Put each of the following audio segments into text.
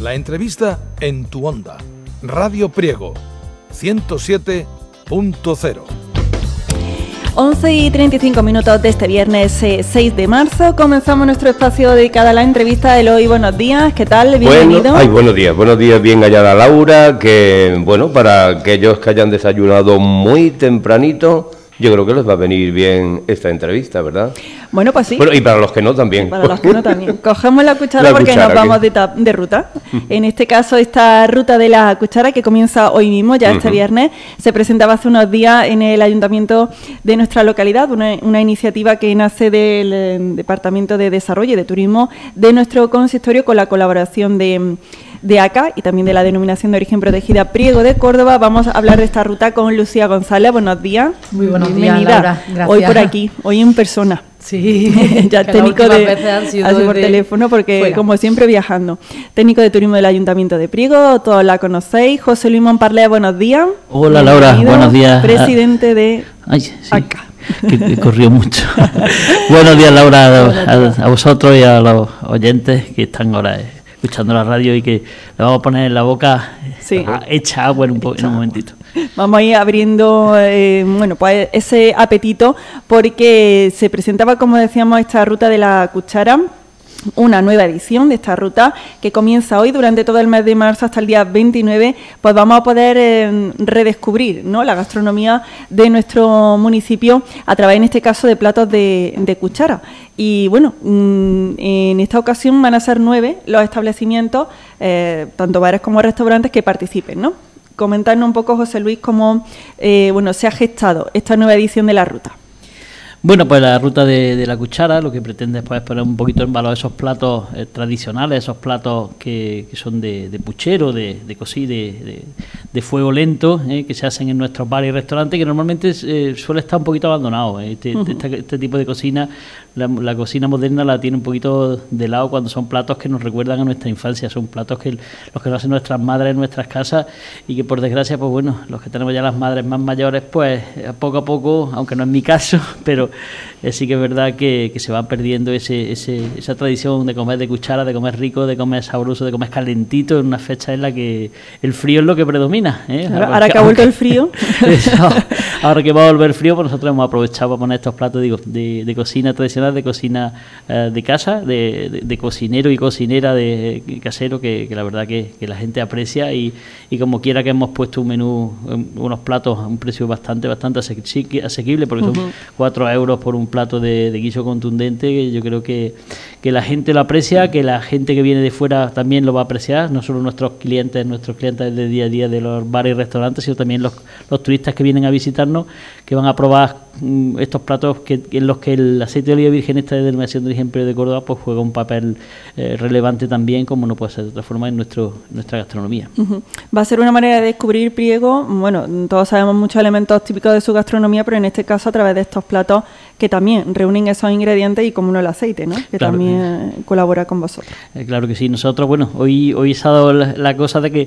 La entrevista en tu onda. Radio Priego 107.0. 11:35 de este viernes 6 de marzo. Comenzamos nuestro espacio dedicado a la entrevista de hoy. Buenos días, ¿qué tal? Bienvenido. Buenos días, bien hallada Laura, que bueno, para aquellos que hayan desayunado muy tempranito, yo creo que les va a venir bien esta entrevista, ¿verdad? Bueno, pues sí. Bueno, y para los que no también. Para los que no también. Cogemos la cuchara porque nos vamos de ruta. En este caso, esta ruta de la cuchara que comienza hoy mismo, ya este viernes, se presentaba hace unos días en el ayuntamiento de nuestra localidad, una iniciativa que nace del Departamento de Desarrollo y de Turismo de nuestro consistorio con la colaboración de ACA y también de la Denominación de Origen Protegida Priego de Córdoba. Vamos a hablar de esta ruta con Lucía González. Buenos días. Muy buenos Bienvenida. días, Laura. Gracias. Hoy por aquí, hoy en persona. Sí, ya técnico así por teléfono porque fuera. Como siempre viajando. Técnico de turismo del Ayuntamiento de Priego, todos la conocéis. José Luis Monparlea, buenos días. Hola Laura, buenos días. Presidente de ACA. Que corrió mucho. Buenos días Laura, a vosotros y a los oyentes que están ahora escuchando la radio y que le vamos a poner en la boca hecha agua en un momentito. Vamos a ir abriendo pues ese apetito porque se presentaba, como decíamos, esta ruta de la cuchara, una nueva edición de esta ruta que comienza hoy durante todo el mes de marzo hasta el día 29, pues vamos a poder redescubrir, ¿no?, la gastronomía de nuestro municipio a través, en este caso, de platos de cuchara. Y bueno, en esta ocasión van a ser 9 los establecimientos, tanto bares como restaurantes, que participen, ¿no? Comentarnos un poco, José Luis, cómo se ha gestado esta nueva edición de la ruta. Bueno, pues la ruta de la cuchara lo que pretende es poner un poquito en valor esos platos tradicionales, esos platos que son de puchero, de fuego lento, que se hacen en nuestros bares y restaurantes, que normalmente suele estar un poquito abandonado. Este tipo de cocina, la cocina moderna la tiene un poquito de lado cuando son platos que nos recuerdan a nuestra infancia, son platos que los que lo hacen nuestras madres en nuestras casas y que por desgracia, pues bueno, los que tenemos ya las madres más mayores, pues poco a poco, aunque no es mi caso, pero sí que es verdad que se va perdiendo esa tradición de comer de cuchara, de comer rico, de comer sabroso, de comer calentito en una fecha en la que el frío es lo que predomina. Ahora que ha vuelto el frío. Ahora que va a volver el frío, pues nosotros hemos aprovechado para poner estos platos de cocina tradicional, de cocina de casa, de cocinero y cocinera de casero, que la verdad que la gente aprecia y como quiera que hemos puesto un menú, unos platos a un precio bastante asequible, porque son 4 euros por un plato de guiso contundente, que yo creo que la gente lo aprecia, que la gente que viene de fuera también lo va a apreciar, no solo nuestros clientes del día a día de los bares y restaurantes, sino también los turistas que vienen a visitarnos, que van a probar estos platos en los que el aceite de oliva virgen, esta de Denominación de Origen Priego de Córdoba, pues juega un papel relevante también, como no puede ser de otra forma, en nuestra gastronomía. Va a ser una manera de descubrir Priego. Bueno, todos sabemos muchos elementos típicos de su gastronomía, pero en este caso a través de estos platos que también reúnen esos ingredientes y como no el aceite, ¿no?, que claro, también colabora con vosotros. Claro que sí. Nosotros, bueno, hoy se ha dado la cosa de que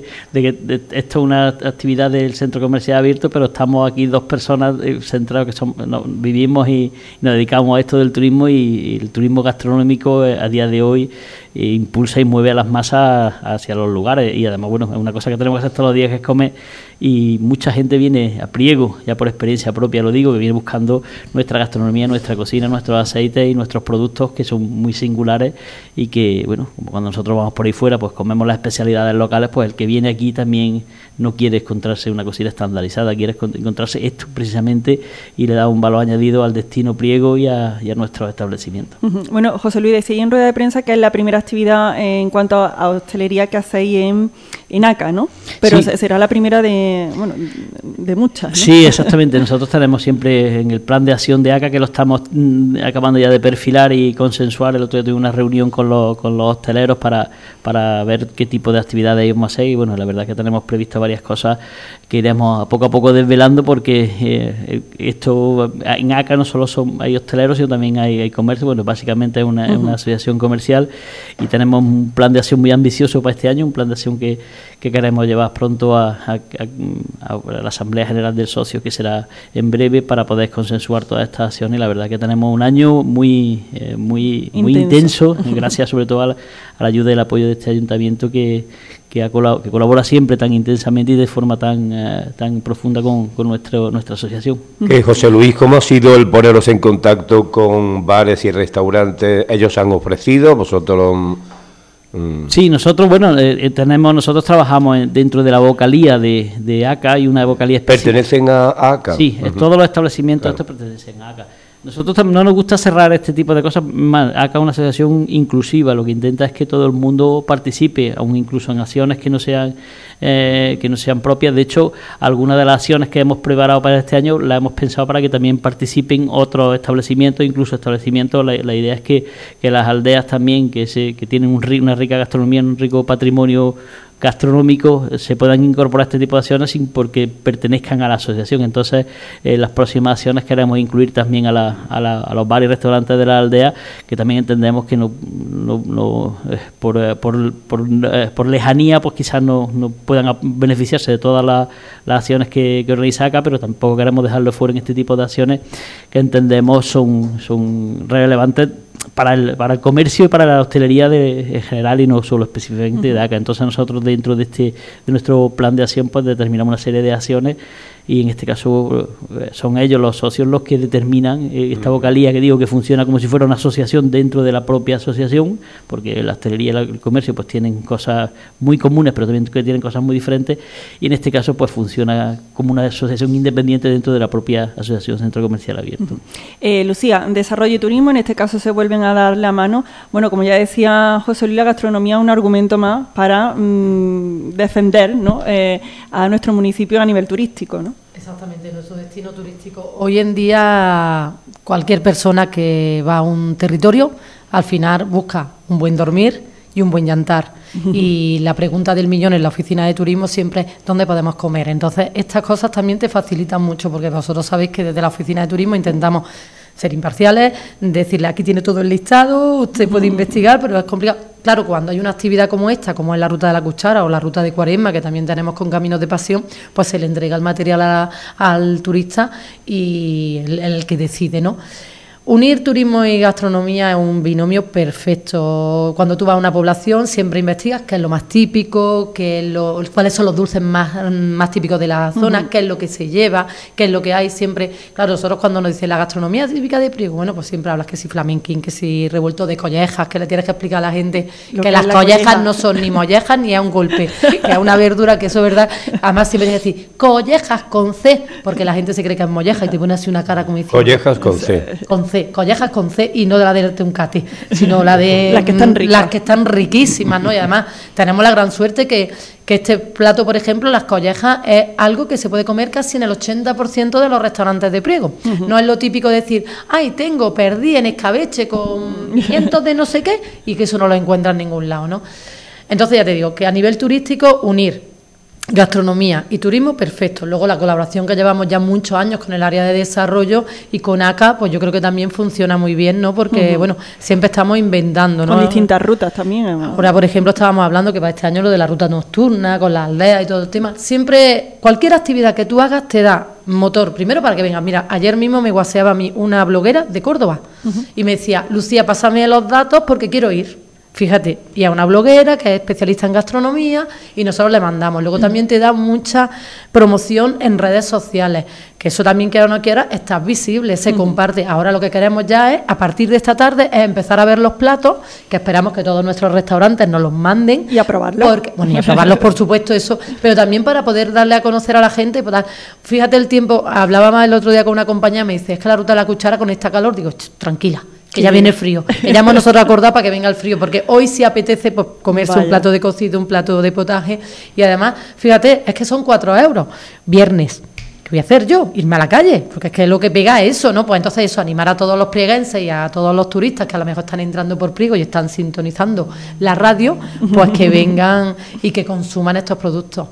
esto es una actividad del centro comercial abierto, pero estamos aquí 2 personas centrados que vivimos y nos dedicamos a esto del turismo, y el turismo gastronómico a día de hoy impulsa y mueve a las masas hacia los lugares, y además, bueno, es una cosa que tenemos que hacer todos los días, que es comer, y mucha gente viene a Priego, ya por experiencia propia lo digo, que viene buscando nuestra gastronomía, nuestra cocina, nuestros aceites y nuestros productos, que son muy singulares, y que, bueno, como cuando nosotros vamos por ahí fuera, pues comemos las especialidades locales, pues el que viene aquí también no quiere encontrarse una cocina estandarizada, quiere encontrarse esto precisamente, y le da un valor añadido al destino Priego y a nuestros establecimientos. Bueno, José Luis, decía en rueda de prensa que es la primera actividad en cuanto a hostelería que hacéis en ACA, ¿no? Pero sí, será la primera de muchas, ¿no? Sí, exactamente. Nosotros tenemos siempre en el plan de acción de ACA, que lo estamos acabando ya de perfilar y consensuar. El otro día tuve una reunión con los hosteleros para ver qué tipo de actividades íbamos a hacer, y bueno, la verdad que tenemos previsto varias cosas que iremos poco a poco desvelando, porque esto en ACA no solo hay hosteleros, sino también hay comercio. Bueno, básicamente es una asociación comercial, y tenemos un plan de acción muy ambicioso para este año, un plan de acción que queremos llevar pronto a la Asamblea General del Socio, que será en breve, para poder consensuar todas estas acciones. Y la verdad que tenemos un año muy intenso, gracias sobre todo a la ayuda y el apoyo de este ayuntamiento que colabora siempre tan intensamente y de forma tan profunda con nuestra asociación. José Luis, ¿cómo ha sido el poneros en contacto con bares y restaurantes? ¿Ellos han ofrecido? ¿Vosotros Sí, nosotros trabajamos dentro de la vocalía de ACA, hay una vocalía específica. ¿Pertenecen a ACA? Sí, todos los establecimientos estos pertenecen a ACA. Nosotros no nos gusta cerrar este tipo de cosas. ACA es una asociación inclusiva, lo que intenta es que todo el mundo participe, aun incluso en acciones que no sean propias. De hecho, algunas de las acciones que hemos preparado para este año las hemos pensado para que también participen otros establecimientos, incluso establecimientos. La idea es que las aldeas también, que tienen una rica gastronomía, un rico patrimonio gastronómico, se puedan incorporar a este tipo de acciones sin porque pertenezcan a la asociación. Entonces, las próximas acciones queremos incluir también a los bares y restaurantes de la aldea, que también entendemos que por lejanía pues quizás no puedan beneficiarse de todas las acciones que organiza ACA, pero tampoco queremos dejarlo fuera en este tipo de acciones que entendemos son relevantes para el comercio y para la hostelería en general, y no solo específicamente de ACA. Entonces nosotros dentro de nuestro plan de acción pues determinamos una serie de acciones, y en este caso son ellos, los socios, los que determinan esta vocalía, que digo que funciona como si fuera una asociación dentro de la propia asociación, porque la hostelería y el comercio pues tienen cosas muy comunes, pero también que tienen cosas muy diferentes, y en este caso pues funciona como una asociación independiente dentro de la propia Asociación Centro Comercial Abierto. Lucía, desarrollo y turismo, en este caso se vuelven a dar la mano. Bueno, como ya decía José Luis, la gastronomía es un argumento más para defender, ¿no?, a nuestro municipio a nivel turístico, ¿no? Exactamente, nuestro destino turístico. Hoy en día cualquier persona que va a un territorio al final busca un buen dormir y un buen llantar. Y la pregunta del millón en la oficina de turismo siempre es ¿dónde podemos comer? Entonces estas cosas también te facilitan mucho, porque vosotros sabéis que desde la oficina de turismo intentamos ser imparciales, decirle aquí tiene todo el listado, usted puede investigar, pero es complicado. Claro, cuando hay una actividad como esta, como es la Ruta de la Cuchara o la Ruta de Cuaresma, que también tenemos con Caminos de Pasión, pues se le entrega el material al turista y el que decide, ¿no? Unir turismo y gastronomía es un binomio perfecto. Cuando tú vas a una población siempre investigas qué es lo más típico, cuáles son los dulces más típicos de la zona, qué es lo que se lleva, qué es lo que hay siempre. Claro, nosotros cuando nos dicen la gastronomía típica de Priego, bueno, pues siempre hablas que si flamenquín, que si revuelto de collejas, que le tienes que explicar a la gente que las collejas no son ni mollejas ni es un golpe, que es una verdura, que eso es verdad. Además siempre tienes que decir collejas con C, porque la gente se cree que es molleja y te pone así una cara como diciendo collejas con C. Con C, collejas con C, y no de la de Teucate, sino la de las que están riquísimas, ¿no? Y además tenemos la gran suerte que este plato, por ejemplo, las collejas, es algo que se puede comer casi en el 80% de los restaurantes de Priego. No es lo típico de decir, perdí en escabeche con cientos de no sé qué, y que eso no lo encuentras en ningún lado, ¿no? Entonces ya te digo que a nivel turístico unir gastronomía y turismo, perfecto. Luego la colaboración que llevamos ya muchos años con el área de desarrollo y con ACA, pues yo creo que también funciona muy bien, ¿no? Porque, bueno, siempre estamos inventando, ¿no? Con distintas rutas también. Ahora, por ejemplo, estábamos hablando que para este año lo de la ruta nocturna, con las aldeas y todo el tema. Siempre, cualquier actividad que tú hagas te da motor, primero para que vengas. Mira, ayer mismo me guaseaba a mí una bloguera de Córdoba y me decía, Lucía, pásame los datos porque quiero ir. Fíjate, y a una bloguera que es especialista en gastronomía y nosotros le mandamos. Luego también te da mucha promoción en redes sociales, que eso también, quiera o no quiera, está visible, se comparte. Ahora lo que queremos ya es, a partir de esta tarde, es empezar a ver los platos, que esperamos que todos nuestros restaurantes nos los manden. Y a probarlos. Y a probarlos, por supuesto, eso, pero también para poder darle a conocer a la gente. Fíjate el tiempo, hablaba más el otro día con una compañera, me dice, es que la Ruta de la Cuchara con esta calor, digo, tranquila, que ya viene el frío. Ya hemos nosotros acordado para que venga el frío, porque hoy sí apetece pues, comerse un plato de cocido, un plato de potaje, y además, fíjate, es que son 4 euros. Viernes, ¿qué voy a hacer yo? Irme a la calle, porque es que lo que pega es eso, ¿no? Pues entonces eso, animar a todos los prieguenses y a todos los turistas que a lo mejor están entrando por Priego y están sintonizando la radio, pues que vengan y que consuman estos productos.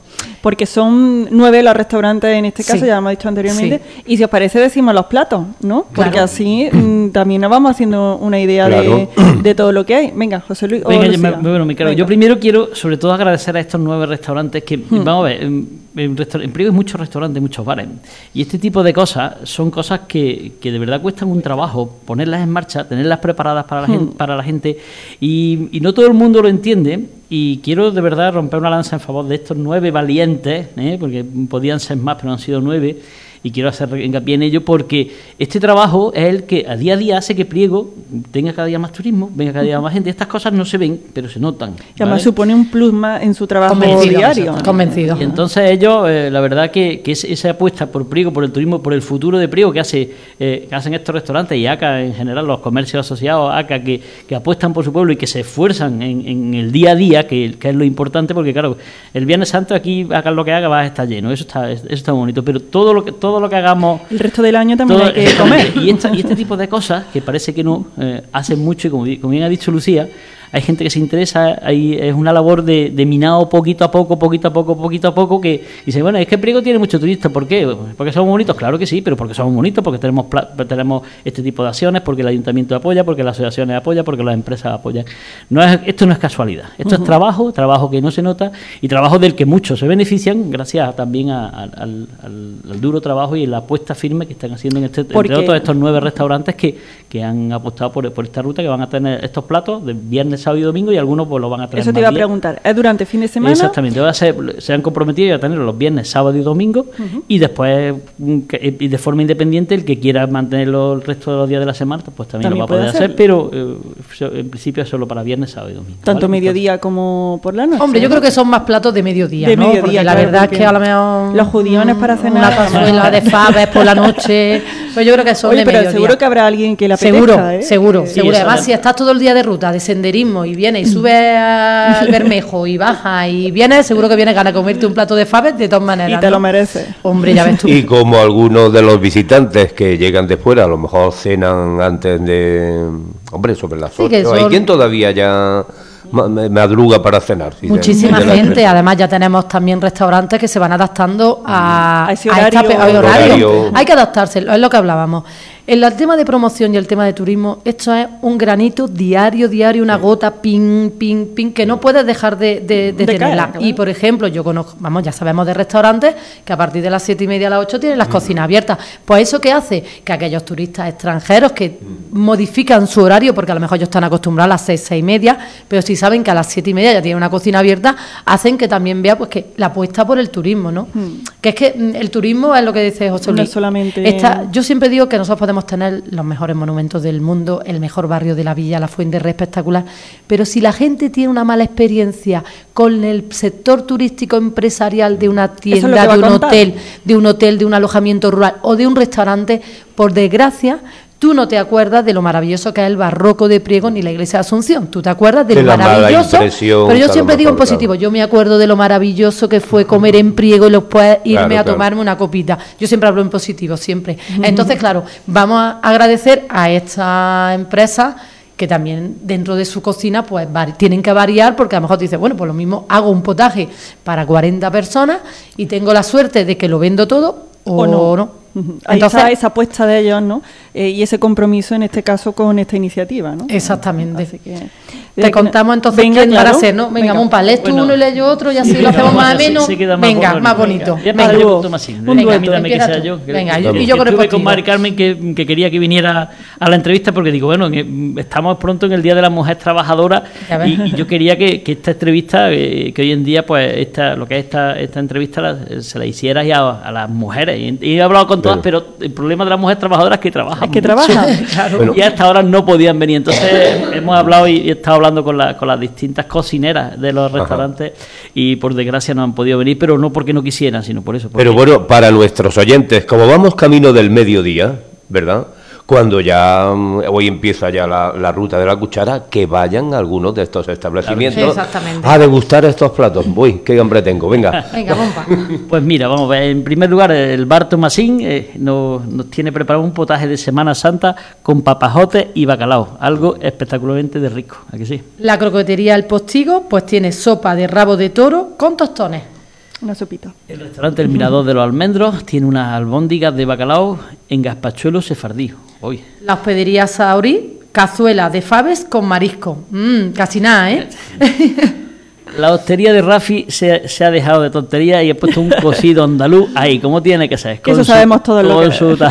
porque son 9 los restaurantes en este caso, Sí. ya hemos dicho anteriormente, Sí. y si os parece decimos los platos, ¿no? Porque Claro. así también nos vamos haciendo una idea Claro. de todo lo que hay. Venga, José Luis. o Venga, Lucía. bueno, me cargo. Venga. Yo primero quiero, sobre todo, agradecer a estos 9 restaurantes que, vamos a ver, en Priego hay muchos restaurantes, muchos bares. Y este tipo de cosas son cosas que de verdad cuestan un trabajo ponerlas en marcha, tenerlas preparadas para la gente. Y no todo el mundo lo entiende. Y quiero de verdad romper una lanza en favor de estos 9 valientes, porque podían ser más, pero han sido 9. Y quiero hacer hincapié en ello porque este trabajo es el que a día hace que Priego tenga cada día más turismo, venga cada día más gente. Estas cosas no se ven, pero se notan. Que además ¿vale? supone un plus más en su trabajo Convencido, diario. convencido. Y entonces ellos, la verdad que esa apuesta por Priego, por el turismo, por el futuro de Priego que hacen estos restaurantes y ACA en general, los comercios asociados a ACA que apuestan por su pueblo y que se esfuerzan en el día a día, que es lo importante, porque claro, el Viernes Santo aquí hagan lo que haga va a estar lleno, eso está bonito, pero todo lo que hagamos El resto del año también todo- hay que comer. y este tipo de cosas que parece que no hacen mucho y como bien ha dicho Lucía, hay gente que se interesa, es una labor de minado poquito a poco que dice, bueno, es que Priego tiene mucho turista, ¿por qué? ¿Porque somos bonitos? Claro que sí, pero porque somos bonitos, porque tenemos este tipo de acciones, porque el ayuntamiento apoya, porque las asociaciones apoyan, porque las empresas apoyan. Esto no es casualidad, esto es trabajo que no se nota y trabajo del que muchos se benefician gracias también al duro trabajo y la apuesta firme que están haciendo entre Porque- otros estos 9 restaurantes que han apostado por esta ruta, que van a tener estos platos de viernes, sábado y domingo y algunos pues lo van a tener Eso te más iba a días. preguntar. ¿Es durante fin de semana? Exactamente, se han comprometido a tenerlo los viernes, sábado y domingo y después y de forma independiente el que quiera mantenerlo el resto de los días de la semana pues también lo va a puede poder hacer, hacerlo. pero en principio es solo para viernes, sábado y domingo. Tanto ¿vale? mediodía como por la noche. Hombre, yo creo que son más platos de mediodía, De ¿no? mediodía, Porque la claro, verdad porque es que a lo mejor... los judiones para cenar- Una cazuela de faves por la noche... Pues yo creo que son Oye, de pero mediodía. seguro que habrá alguien que le apetezca, Seguro, ¿eh? seguro, Sí, seguro. eso Además, es. si estás todo el día de ruta, de senderismo, y vienes y subes al Bermejo y bajas y vienes, seguro que vienes ganas de comerte un plato de faves de todas maneras. Y te ¿no? lo mereces. Hombre, ya ves tú. Y como algunos de los visitantes que llegan de fuera, a lo mejor cenan antes de... Hombre, sobre las 8. que son- Hay quien todavía ya madruga para cenar. Sí, Muchísima de las gente, 3. además ya tenemos también restaurantes que se van adaptando a ese a esta horario. Horario. Hay que adaptarse, es lo que hablábamos. En el tema de promoción y el tema de turismo, esto es un granito diario, una gota, ping, que no puedes dejar de caer, tenerla. claro. Y, por ejemplo, yo conozco, ya sabemos de restaurantes que a partir de las 7:30 a las 8 tienen las cocinas abiertas. Pues eso que hace que aquellos turistas extranjeros que modifican su horario, porque a lo mejor ellos están acostumbrados a las 6:30, pero si saben que a las 7:30 ya tienen una cocina abierta, hacen que también vea pues que la apuesta por el turismo, ¿no? Que es que el turismo es lo que dice José No Luis. es solamente- Yo siempre digo que nosotros podemos tener los mejores monumentos del mundo, el mejor barrio de la villa, la Fuenterrabía espectacular, pero si la gente tiene una mala experiencia con el sector turístico empresarial de una Eso es lo tienda, que va de a un contar. hotel, de un alojamiento rural o de un restaurante, por desgracia, tú no te acuerdas de lo maravilloso que es el barroco de Priego ni la iglesia de Asunción. Tú te acuerdas de De lo la mala maravilloso. impresión Pero que yo a lo siempre digo en mejor, positivo. claro. Yo me acuerdo de lo maravilloso que fue comer en Priego y después irme Claro, a claro. tomarme una copita. Yo siempre hablo en positivo, siempre. Entonces, claro, vamos a agradecer a esta empresa que también dentro de su cocina pues tienen que variar, porque a lo mejor te dices, bueno, pues lo mismo hago un potaje para 40 personas y tengo la suerte de que lo vendo todo o no. Ujú. Ahí Entonces, está esa apuesta de ellos, ¿no? Y ese compromiso en este caso con esta iniciativa, ¿no? exactamente. Así que, Te contamos entonces Venga, quién va a claro. hacer, ¿no? Venga, Venga. Monpa, lees tú Bueno. uno y leo yo otro y así lo Venga, hacemos vamos más así, menos. se queda Venga, más bonito. Ya Venga, para dúo. yo Tomasín. Un Venga, dueto. mírame que Empieza sea tú. yo. Venga, y yo Estuve creo con contigo. Mari Carmen que quería que viniera a la entrevista porque digo, bueno, que estamos pronto en el Día de la Mujer Trabajadora Ya ves. y yo quería que esta entrevista, que hoy en día, pues lo que es esta entrevista se la hicieras ya a las mujeres. Y he hablado con todas, Claro. pero el problema de las mujeres trabajadoras es que trabajan. Es que mucho. trabajan. Claro. Bueno. Y hasta ahora no podían venir. Entonces hemos hablado y he estado hablando con las distintas cocineras de los restaurantes y por desgracia no han podido venir, pero no porque no quisieran, sino por eso. porque- Pero bueno, para nuestros oyentes, como vamos camino del mediodía, ¿verdad? Cuando ya hoy empieza ya la ruta de la cuchara, que vayan a algunos de estos establecimientos Exactamente. a degustar estos platos. Uy, qué hambre tengo, venga. Venga, Monpa. Pues mira, vamos a ver. En primer lugar, el bar Tomasín nos tiene preparado un potaje de Semana Santa con papajotes y bacalao. Algo espectacularmente de rico. ¿A que sí? La croquetería El Postigo pues tiene sopa de rabo de toro con tostones. Una sopita. El restaurante El Mirador de los Almendros tiene unas albóndigas de bacalao en gazpachuelo sefardí. Hoy. La hospedería Saurí, cazuela de faves con marisco. Casi nada, ¿eh? La hostería de Rafi se ha dejado de tontería y ha puesto un cocido andaluz ahí, como tiene que ser. Eso sabemos todos lo que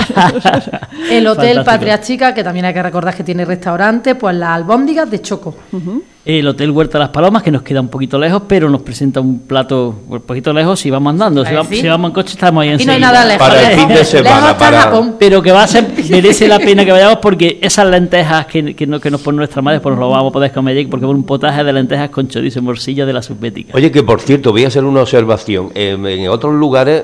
El Hotel Patria Chica, que también hay que recordar que tiene restaurante, pues las albóndigas de Choco. El Hotel Huerta de las Palomas, que nos queda un poquito lejos, pero nos presenta un plato un poquito lejos si vamos andando. Si vamos en coche estamos ahí enseguida. Y no hay nada lejos. Para el fin de semana. Pero que va a ser, merece la pena que vayamos, porque esas lentejas que nos pone nuestra madre, pues nos lo vamos a poder comer allí, porque es un potaje de lentejas con chorizo y morcilla de la subbética. Oye, que por cierto, voy a hacer una observación. En otros lugares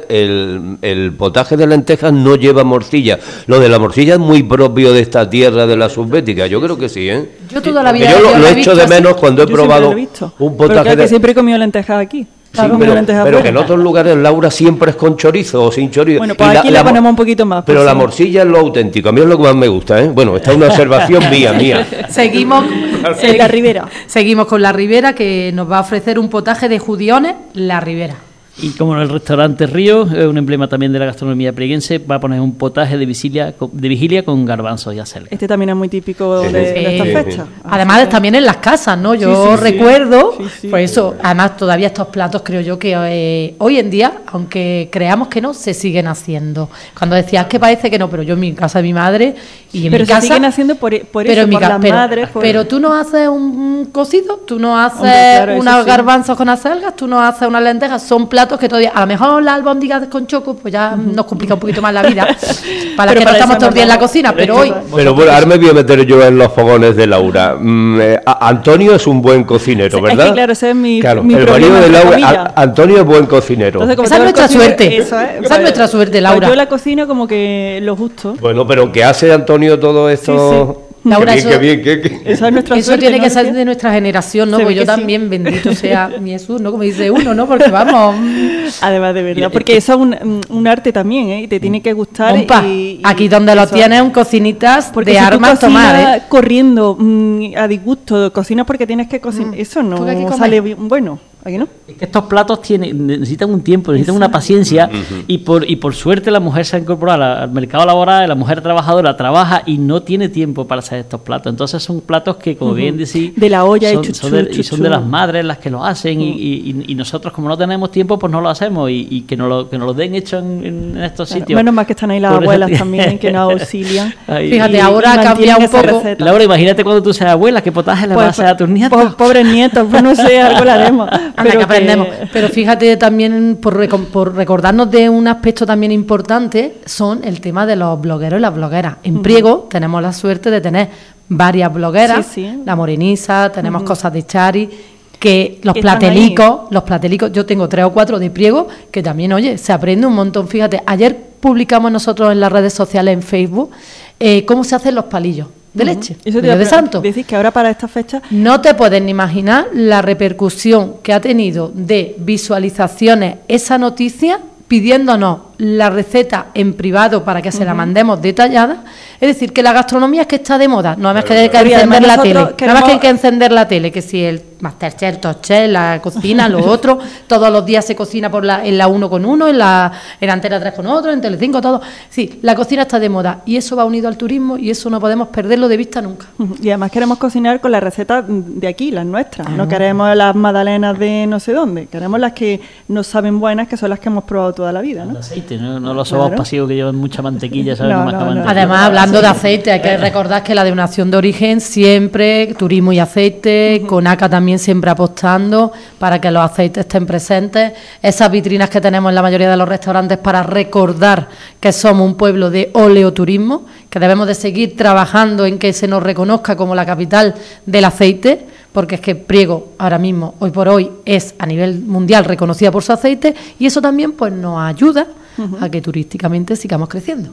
el potaje de lentejas no lleva morcilla. Lo de la morcilla es muy propio de esta tierra de la subbética. Yo creo que sí, ¿eh? Yo toda la vida yo lo he hecho de menos cuando he probado un potaje pero que siempre he comido lentejas aquí. Sí, pero que en otros lugares, Laura, siempre es con chorizo o sin chorizo. Bueno, pues aquí le ponemos un poquito más. Pero la morcilla es lo auténtico. A mí es lo que más me gusta, ¿eh? Bueno, esta es una observación mía. Seguimos en la Ribera. Seguimos con la Ribera, que nos va a ofrecer un potaje de judiones, la Ribera. Y como en el restaurante Río, es un emblema también de la gastronomía prieguense, va a poner un potaje de vigilia con garbanzos y acelga. Este también es muy típico de esta fecha. Además, también en las casas, ¿no? Yo recuerdo, Sí. pues eso, además todavía estos platos creo yo que hoy en día, aunque creamos que no, se siguen haciendo. Cuando decías que parece que no, pero yo en mi casa de mi madre y en pero mi casa... se siguen haciendo por eso, por las madres. Pero tú no haces un cocido, tú no haces unos garbanzos con acelgas, tú no haces unas lentejas, son platos que todavía, a lo mejor las albóndigas con choco, pues ya nos complica un poquito más la vida, para que no estamos todos días en la cocina, pero hoy... Pero bueno, ahora me voy a meter yo en los fogones de Laura. Antonio es un buen cocinero, ¿verdad? Es que, claro, ese es mi el problema, marido de Laura, Antonio es buen cocinero. Entonces, esa es nuestra suerte. Esa es nuestra suerte, Laura. Pues yo la cocino como que lo justo. Bueno, pero ¿qué hace Antonio todo esto? Laura, qué bien. Esa es nuestra eso suerte, tiene ¿no? que ser de nuestra generación, ¿no? Se ve Porque yo que sí. también, bendito sea mi Jesús, ¿no? Como dice uno, ¿no? Porque vamos... Además, de verdad, porque eso es un arte también, ¿eh? Y te tiene que gustar. Compa, aquí donde lo tienes, un cocinitas porque de si armas tú cocinas tomar, ¿eh? corriendo a disgusto, cocinas porque tienes que cocinar, eso no Porque hay que comer. sale bien. Bueno, aquí no. Es que estos platos necesitan un tiempo, necesitan una paciencia y por suerte la mujer se ha incorporado al mercado laboral, la mujer trabajadora trabaja y no tiene tiempo para hacer estos platos. Entonces son platos que, como bien decís, de la olla son de las madres las que lo hacen y nosotros, como no tenemos tiempo, pues no lo hacemos y que nos lo den hecho en estos sitios. Menos mal que están ahí las abuelas también que nos auxilian. Fíjate, ahora ha cambiado un poco. Laura, imagínate cuando tú seas abuela, ¿qué potaje le vas a hacer a tus nietos? Pues, pobres nietos, pues no sé, algo le haremos. Anda, que aprendemos. Pero fíjate también, por recordarnos de un aspecto también importante, son el tema de los blogueros y las blogueras. En Priego tenemos la suerte de tener varias blogueras, la Moreniza, tenemos cosas de Chari, que los platelicos, yo tengo 3 o 4 de Priego, que también, oye, se aprende un montón. Fíjate, ayer publicamos nosotros en las redes sociales, en Facebook, cómo se hacen los palillos de leche, de santo. Decís que ahora para esta fecha... No te puedes ni imaginar la repercusión que ha tenido de visualizaciones esa noticia, pidiéndonos la receta en privado para que se la mandemos detallada. Es decir, que la gastronomía es que está de moda, no hay más que encender la tele, nada más que hay que encender la tele, que si el Masterchef, Top-Chef, la cocina, lo otro, todos los días se cocina en la 1 con uno, en la Antena 3 con otro, en Telecinco, todo. Sí, la cocina está de moda y eso va unido al turismo y eso no podemos perderlo de vista nunca. Y además queremos cocinar con las recetas de aquí, las nuestras. No queremos las magdalenas de no sé dónde, queremos las que nos saben buenas, que son las que hemos probado toda la vida, ¿no? El aceite, no los sobos pasivos que llevan mucha mantequilla, ¿sabes? Además, hablando de aceite, hay que recordar que la denominación de origen siempre, turismo y aceite, Conaca también siempre apostando para que los aceites estén presentes. Esas vitrinas que tenemos en la mayoría de los restaurantes para recordar que somos un pueblo de oleoturismo, que debemos de seguir trabajando en que se nos reconozca como la capital del aceite, porque es que Priego ahora mismo, hoy por hoy, es a nivel mundial reconocida por su aceite y eso también pues nos ayuda a que turísticamente sigamos creciendo.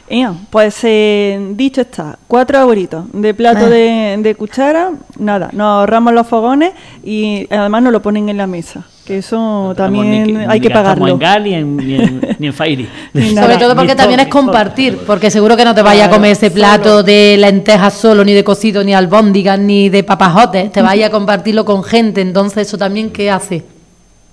Pues dicho está, 4 euritos de plato de cuchara, nada, nos ahorramos los fogones y además nos lo ponen en la mesa, que eso también hay que pagarlo. Ni en Gal ni en Fairy. Sobre todo porque también es compartir, porque seguro que no te vayas a comer ese plato de lentejas solo, ni de cocido, ni albóndigas, ni de papajotes, te vayas a compartirlo con gente, entonces eso también, ¿qué hace?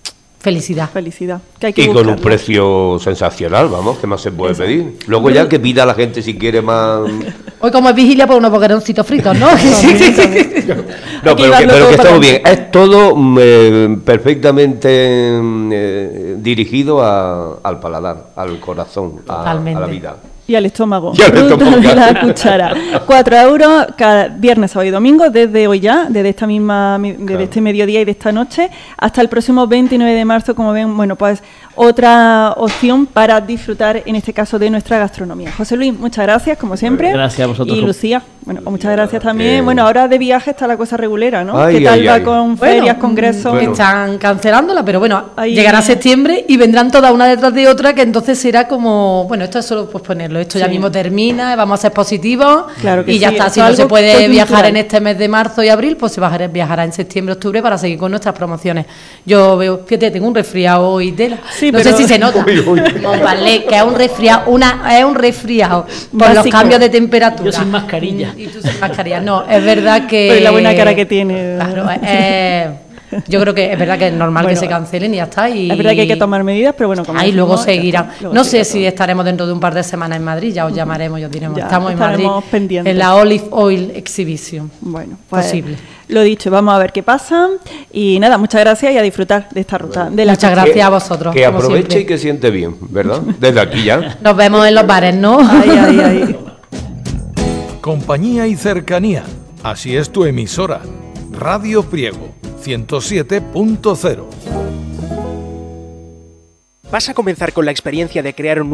felicidad. Felicidad. Que hay que Y con un buscarla. precio sensacional, vamos, ¿qué más se puede pedir? Luego ya que pida la gente si quiere más... Hoy como es vigilia, pues unos boqueroncitos fritos, ¿no? No, Aquí pero darlo que todo está para muy bien. Es todo perfectamente dirigido al paladar, al corazón, a la Totalmente. vida. Y al estómago. Y al Fruta estómago. de la cuchara. 4 euros cada viernes, sábado y domingo, desde hoy ya, desde este mediodía y de esta noche, hasta el próximo 29 de marzo, como ven, bueno, pues otra opción para disfrutar, en este caso, de nuestra gastronomía. José Luis, muchas gracias, como siempre. Gracias a vosotros. Y Lucía, bueno, pues muchas gracias también. Bien. Bueno, ahora de viaje está la cosa regulera, ¿no? Ay, ¿Qué tal ay, va ay. con Bueno, ferias, congresos? bueno. Están cancelándola, pero bueno, Ahí- llegará septiembre y vendrán todas una detrás de otra, que entonces será como, bueno, esto es solo posponerlo, esto ya Sí. mismo termina, vamos a ser positivos Claro que y ya sí, está. esto Si es no algo se puede coyuntural. viajar en este mes de marzo y abril, pues se viajará en septiembre, octubre para seguir con nuestras promociones. Yo veo, fíjate, tengo un resfriado hoy, tela. Sí, no pero- sé si se nota. Uy, uy. Vale, que es un resfriado, es un resfriado por los Básico. cambios de temperatura. Yo sin mascarilla. Y tú sin mascarilla. No, es verdad que... Pero la buena cara que tiene. Claro, yo creo que es verdad que es normal Bueno, que se cancelen y ya está. Y Es verdad que hay que tomar medidas, pero bueno, como Ahí luego decimos, ya seguirán. está, luego No sé seguirá si todo. estaremos dentro de un par de semanas en Madrid, ya os llamaremos y os diremos. Ya, Estamos en Madrid estaremos pendientes. en la Olive Oil Exhibition. Bueno, pues Posible. lo dicho, vamos a ver qué pasa. Y nada, muchas gracias y a disfrutar de esta ruta. De la Muchas gracias a vosotros. Que como aproveche siempre. y que siente bien, ¿verdad? Desde aquí ya. Nos vemos en los bares, ¿no? Ahí, ahí, ahí. Compañía y cercanía. Así es tu emisora. Radio Priego 107.0. ¿Vas a comenzar con la experiencia de crear un